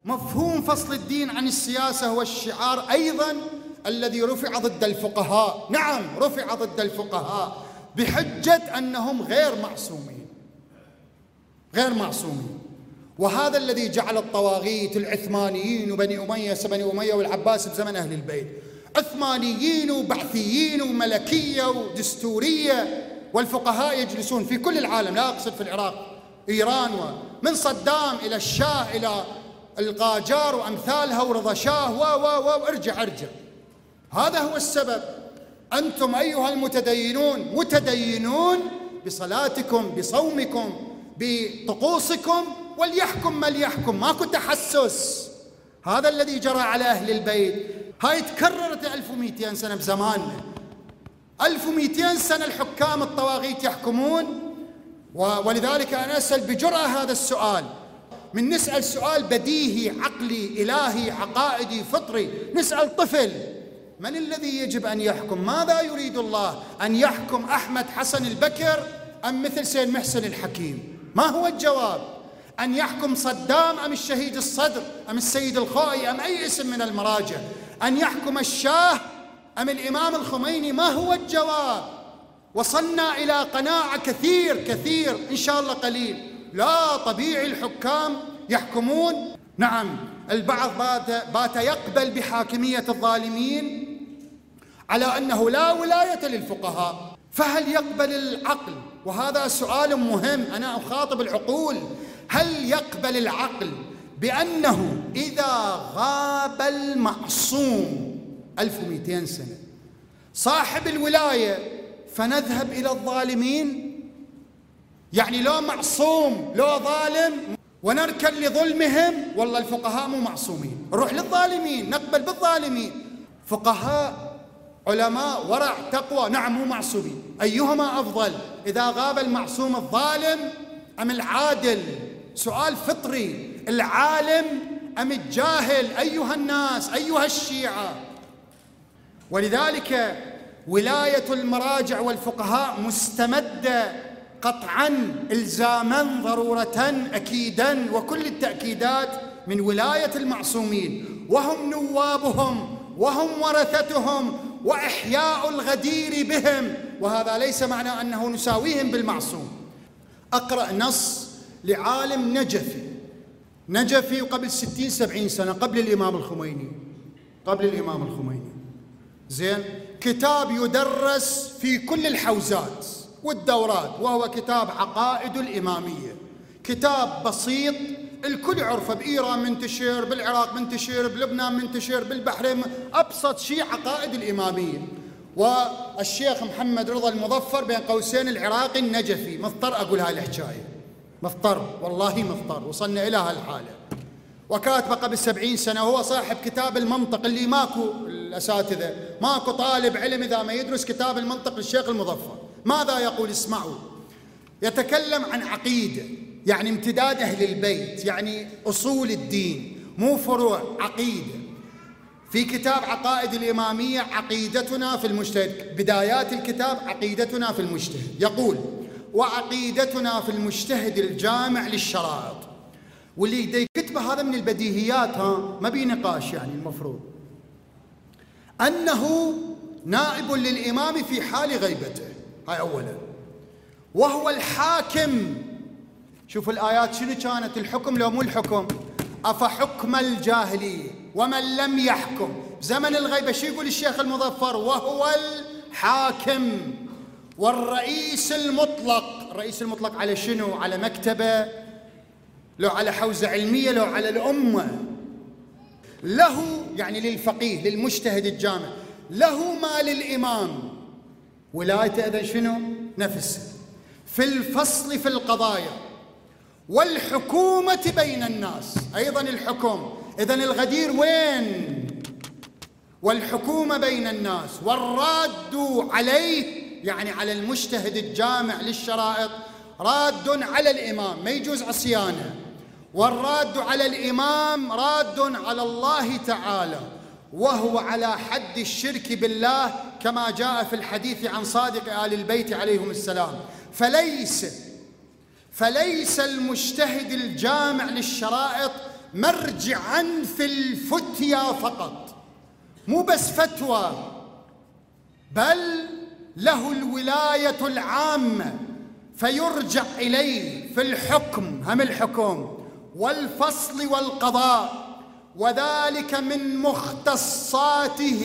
مفهوم فصل الدين عن السياسة هو الشعار أيضا الذي رفع ضد الفقهاء. نعم، رفع ضد الفقهاء بحجة أنهم غير معصومين. وهذا الذي جعل الطواغيت العثمانيين وبني أمية والعباس بزمن أهل البيت عثمانيين وبعثيين وملكية ودستورية، والفقهاء يجلسون في كل العالم، لا أقصد في العراق، إيران، ومن صدام إلى الشاه إلى القاجار وأمثالها ورضا شاه وارجع. هذا هو السبب. أنتم أيها المتدينون متدينون بصلاتكم، بصومكم، بطقوسكم، وليحكم من يحكم، ماكو تحسس. هذا الذي جرى على أهل البيت. هاي تكررت 1200 سنة بزماننا، 1200 سنة الحكام الطواغيت يحكمون. ولذلك أنا أسأل بجرأة هذا السؤال، من نسأل سؤال بديهي عقلي إلهي عقائدي فطري، نسأل طفل: من الذي يجب أن يحكم؟ ماذا يريد الله؟ أن يحكم أحمد حسن البكر أم مثل سيد محسن الحكيم؟ ما هو الجواب؟ أن يحكم صدام أم الشهيد الصدر أم السيد الخوئي أم أي اسم من المراجع؟ أن يحكم الشاه أم الإمام الخميني؟ ما هو الجواب؟ وصلنا إلى قناعة كثير إن شاء الله قليل، لا، طبيعي الحكام يحكمون. نعم، البعض بات يقبل بحاكمية الظالمين على أنه لا ولاية للفقهاء، فهل يقبل العقل؟ وهذا سؤال مهم، أنا أخاطب العقول. هل يقبل العقل بأنه إذا غاب المعصوم 1200 سنة صاحب الولاية فنذهب إلى الظالمين؟ يعني لو معصوم لو ظالم ونركن لظلمهم، والله الفقهاء مو معصومين، نروح للظالمين، نقبل بالظالمين. فقهاء علماء ورع تقوى، نعم مو معصومين. أيهما أفضل؟ إذا غاب المعصوم الظالم أم العادل؟ سؤال فطري. العالم أم الجاهل؟ أيها الناس، أيها الشيعة. ولذلك ولاية المراجع والفقهاء مستمدة قطعاً، إلزاماً، ضرورة، أكيداً، وكل التأكيدات من ولاية المعصومين، وهم نوابهم وهم ورثتهم وإحياء الغدير بهم. وهذا ليس معنى أنه نساويهم بالمعصوم. أقرأ نص لعالم نجفي قبل 60-70 سنة، قبل الإمام الخميني. زين، كتاب يدرس في كل الحوزات والدورات، وهو كتاب عقائد الإمامية. كتاب بسيط الكل يعرفه، بإيران منتشر، بالعراق منتشر، بلبنان منتشر، بالبحرين، أبسط شيء عقائد الإمامية. والشيخ محمد رضا المظفر بين قوسين العراقي النجفي. مضطر أقول هاي الحكاية، والله مضطر، وصلنا إلى هالحالة. وكاتبه قبل 70 سنة، وهو صاحب كتاب المنطق اللي ماكو الأساتذة، ماكو طالب علم إذا ما يدرس كتاب المنطق للشيخ المظفر. ماذا يقول؟ اسمعوا. يتكلم عن عقيدة، يعني امتداد أهل البيت، يعني أصول الدين مو فروع، عقيدة. في كتاب عقائد الإمامية، عقيدتنا في المجتهد، بدايات الكتاب عقيدتنا في المجتهد، يقول: وعقيدتنا في المجتهد الجامع للشرائط. واللي يقدر يكتبه هذا من البديهيات، ما بي نقاش، يعني المفروض أنه نائب للإمام في حال غيبته، هاي أولا، وهو الحاكم. شوفوا الآيات شنو كانت، الحكم لو مو الحكم. أفحكم الجاهلية ومن لم يحكم زمن الغيبة. شو يقول الشيخ المظفر؟ وهو الحاكم والرئيس المطلق. الرئيس المطلق على شنو؟ على مكتبة، لو على حوزة علمية، لو على الأمة. له، يعني للفقيه للمجتهد الجامع، له ما للإمام. ولايته إذن شنو؟ نفسه في الفصل في القضايا والحكومة بين الناس. أيضا الحكم، إذن الغدير وين؟ والحكومة بين الناس. والراد عليه، يعني على المجتهد الجامع للشرائط، راد على الإمام، ما يجوز عصيانه. والراد على الإمام راد على الله تعالى، وهو على حد الشرك بالله كما جاء في الحديث عن صادق آل البيت عليهم السلام. فليس المجتهد الجامع للشرائط مرجعا في الفتيا فقط، مو بس فتوى، بل له الولاية العامة، فيرجع إليه في الحكم، هم الحكم والفصل والقضاء، وذلك من مختصاته،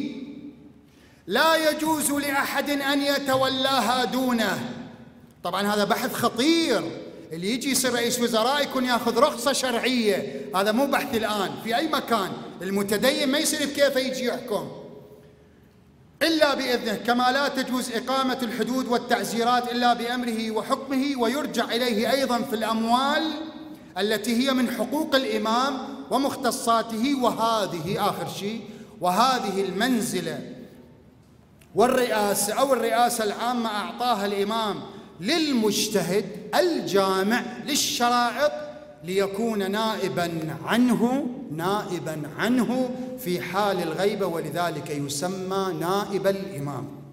لا يجوز لأحد أن يتولاها دونه. طبعا هذا بحث خطير، اللي يجي يصير رئيس وزراء يكون ياخذ رخصة شرعية، هذا مو بحث الآن في أي مكان. المتدين ما يصير بكيفه يجي يحكم إلا بإذنه، كما لا تجوز إقامة الحدود والتعزيرات إلا بأمره وحكمه، ويرجع إليه أيضا في الأموال التي هي من حقوق الإمام ومختصاته. وهذه آخر شيء، وهذه المنزلة والرئاسة أو الرئاسة العامة أعطاها الإمام للمجتهد الجامع للشرائط ليكون نائبا عنه في حال الغيبة، ولذلك يسمى نائب الإمام.